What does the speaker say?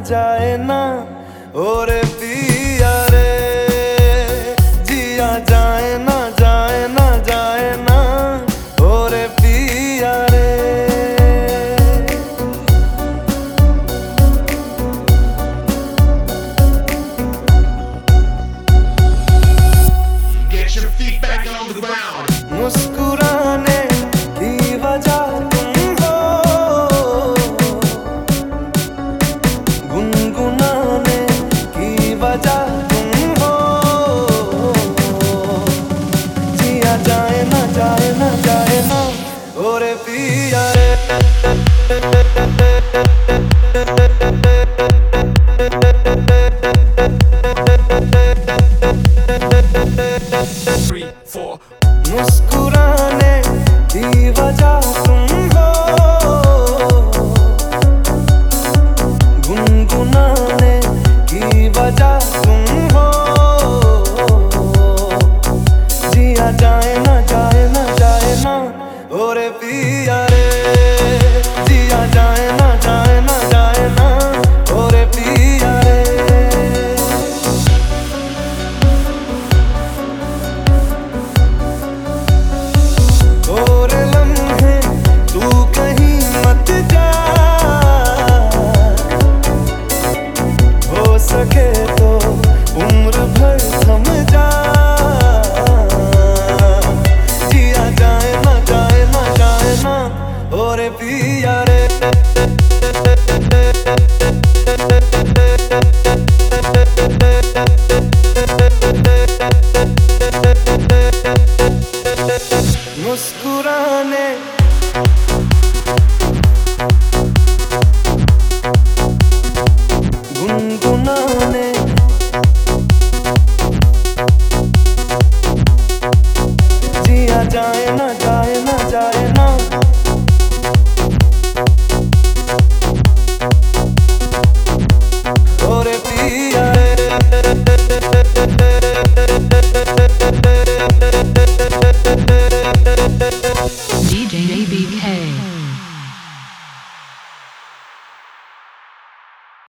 जाए ना, और पिया रे जिया जाए ना, जाए ना, जाए ना, और पिया रे। Get your feet back on the ground. मुस्कुराने की वजह तुम हो, गुनगुनाने की वजह तुम हो, जिया जाए ना, जाए ना, जाए ना, और पिया रे।